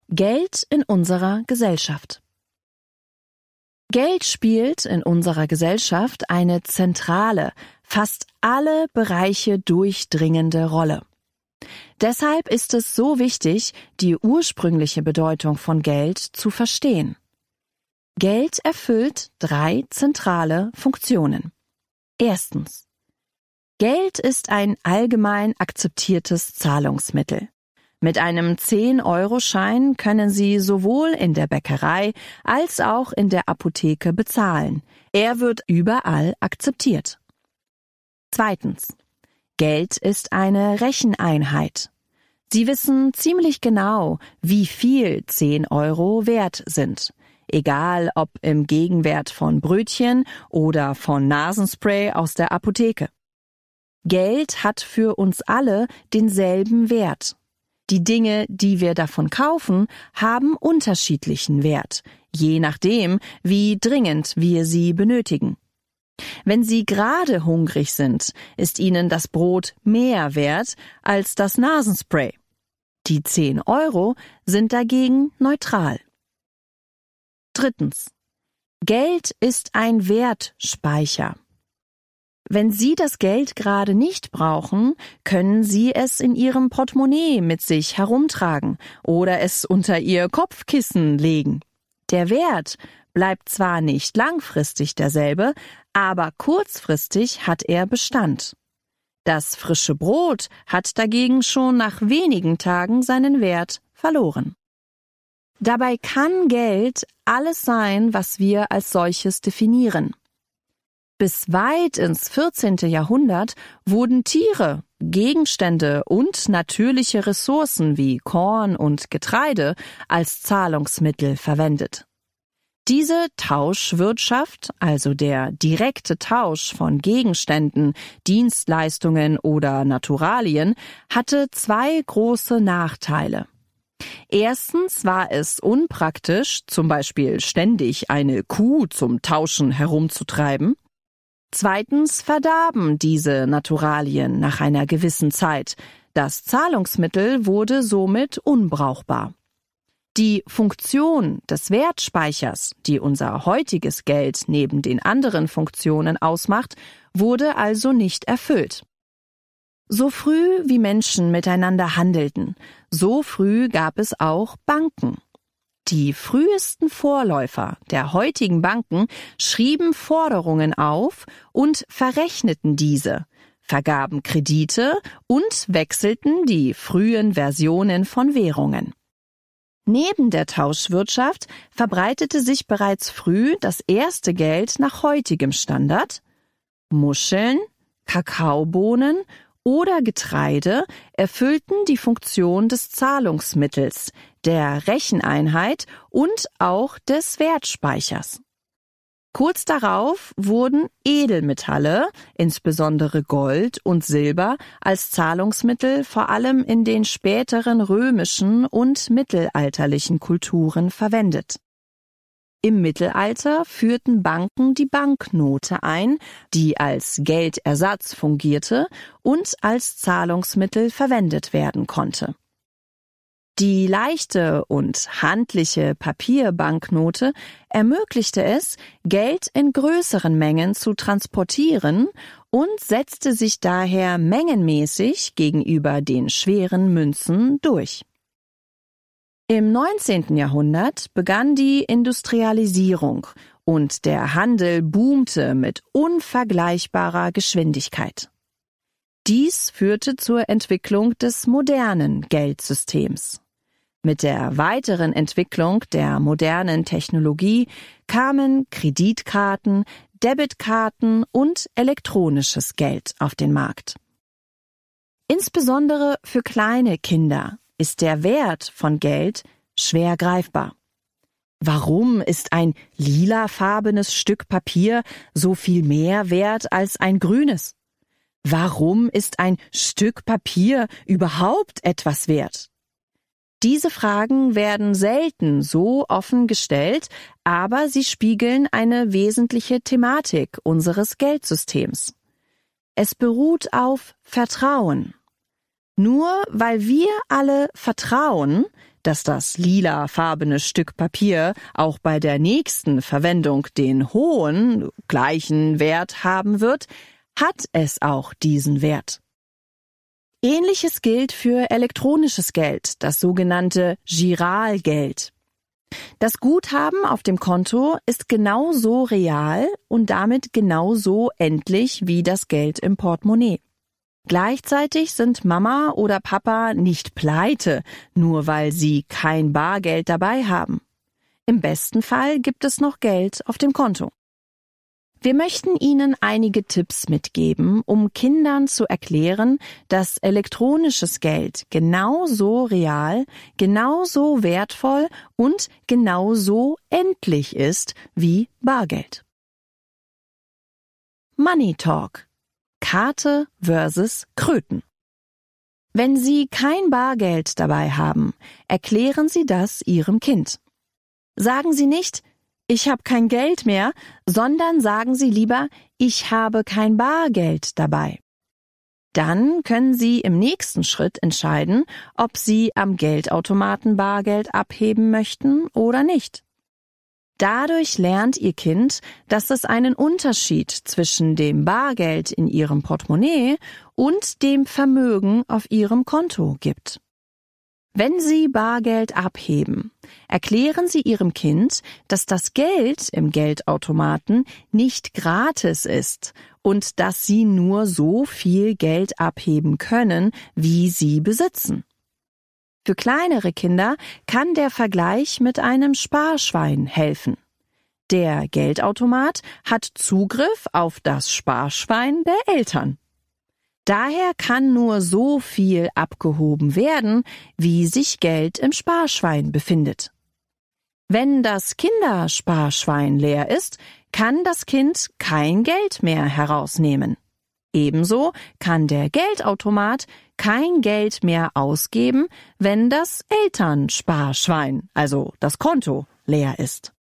Geld in unserer Gesellschaft. Geld spielt in unserer Gesellschaft eine zentrale, fast alle Bereiche durchdringende Rolle. Deshalb ist es so wichtig, die ursprüngliche Bedeutung von Geld zu verstehen. Geld erfüllt 3 zentrale Funktionen. Erstens. Geld ist ein allgemein akzeptiertes Zahlungsmittel. Mit einem 10-Euro-Schein können Sie sowohl in der Bäckerei als auch in der Apotheke bezahlen. Er wird überall akzeptiert. Zweitens. Geld ist eine Recheneinheit. Sie wissen ziemlich genau, wie viel 10 Euro wert sind. Egal ob im Gegenwert von Brötchen oder von Nasenspray aus der Apotheke. Geld hat für uns alle denselben Wert. Die Dinge, die wir davon kaufen, haben unterschiedlichen Wert, je nachdem, wie dringend wir sie benötigen. Wenn Sie gerade hungrig sind, ist Ihnen das Brot mehr wert als das Nasenspray. Die 10 Euro sind dagegen neutral. Drittens. Geld ist ein Wertspeicher. Wenn Sie das Geld gerade nicht brauchen, können Sie es in Ihrem Portemonnaie mit sich herumtragen oder es unter Ihr Kopfkissen legen. Der Wert bleibt zwar nicht langfristig derselbe, aber kurzfristig hat er Bestand. Das frische Brot hat dagegen schon nach wenigen Tagen seinen Wert verloren. Dabei kann Geld alles sein, was wir als solches definieren. Bis weit ins 14. Jahrhundert wurden Tiere, Gegenstände und natürliche Ressourcen wie Korn und Getreide als Zahlungsmittel verwendet. Diese Tauschwirtschaft, also der direkte Tausch von Gegenständen, Dienstleistungen oder Naturalien, hatte 2 große Nachteile. Erstens war es unpraktisch, zum Beispiel ständig eine Kuh zum Tauschen herumzutreiben. Zweitens verdarben diese Naturalien nach einer gewissen Zeit. Das Zahlungsmittel wurde somit unbrauchbar. Die Funktion des Wertspeichers, die unser heutiges Geld neben den anderen Funktionen ausmacht, wurde also nicht erfüllt. So früh wie Menschen miteinander handelten, so früh gab es auch Banken. Die frühesten Vorläufer der heutigen Banken schrieben Forderungen auf und verrechneten diese, vergaben Kredite und wechselten die frühen Versionen von Währungen. Neben der Tauschwirtschaft verbreitete sich bereits früh das erste Geld nach heutigem Standard. Muscheln, Kakaobohnen oder Getreide erfüllten die Funktion des Zahlungsmittels, der Recheneinheit und auch des Wertspeichers. Kurz darauf wurden Edelmetalle, insbesondere Gold und Silber, als Zahlungsmittel vor allem in den späteren römischen und mittelalterlichen Kulturen verwendet. Im Mittelalter führten Banken die Banknote ein, die als Geldersatz fungierte und als Zahlungsmittel verwendet werden konnte. Die leichte und handliche Papierbanknote ermöglichte es, Geld in größeren Mengen zu transportieren und setzte sich daher mengenmäßig gegenüber den schweren Münzen durch. Im 19. Jahrhundert begann die Industrialisierung und der Handel boomte mit unvergleichbarer Geschwindigkeit. Dies führte zur Entwicklung des modernen Geldsystems. Mit der weiteren Entwicklung der modernen Technologie kamen Kreditkarten, Debitkarten und elektronisches Geld auf den Markt. Insbesondere für kleine Kinder ist der Wert von Geld schwer greifbar. Warum ist ein lilafarbenes Stück Papier so viel mehr wert als ein grünes? Warum ist ein Stück Papier überhaupt etwas wert? Diese Fragen werden selten so offen gestellt, aber sie spiegeln eine wesentliche Thematik unseres Geldsystems. Es beruht auf Vertrauen. Nur weil wir alle vertrauen, dass das lilafarbene Stück Papier auch bei der nächsten Verwendung den hohen, gleichen Wert haben wird, hat es auch diesen Wert. Ähnliches gilt für elektronisches Geld, das sogenannte Giralgeld. Das Guthaben auf dem Konto ist genauso real und damit genauso endlich wie das Geld im Portemonnaie. Gleichzeitig sind Mama oder Papa nicht pleite, nur weil sie kein Bargeld dabei haben. Im besten Fall gibt es noch Geld auf dem Konto. Wir möchten Ihnen einige Tipps mitgeben, um Kindern zu erklären, dass elektronisches Geld genauso real, genauso wertvoll und genauso endlich ist wie Bargeld. Money Talk: Karte versus Kröten. Wenn Sie kein Bargeld dabei haben, erklären Sie das Ihrem Kind. Sagen Sie nicht: Ich habe kein Geld mehr, sondern sagen Sie lieber: Ich habe kein Bargeld dabei. Dann können Sie im nächsten Schritt entscheiden, ob Sie am Geldautomaten Bargeld abheben möchten oder nicht. Dadurch lernt Ihr Kind, dass es einen Unterschied zwischen dem Bargeld in Ihrem Portemonnaie und dem Vermögen auf Ihrem Konto gibt. Wenn Sie Bargeld abheben, erklären Sie Ihrem Kind, dass das Geld im Geldautomaten nicht gratis ist und dass Sie nur so viel Geld abheben können, wie Sie besitzen. Für kleinere Kinder kann der Vergleich mit einem Sparschwein helfen. Der Geldautomat hat Zugriff auf das Sparschwein der Eltern. Daher kann nur so viel abgehoben werden, wie sich Geld im Sparschwein befindet. Wenn das Kindersparschwein leer ist, kann das Kind kein Geld mehr herausnehmen. Ebenso kann der Geldautomat kein Geld mehr ausgeben, wenn das Elternsparschwein, also das Konto, leer ist.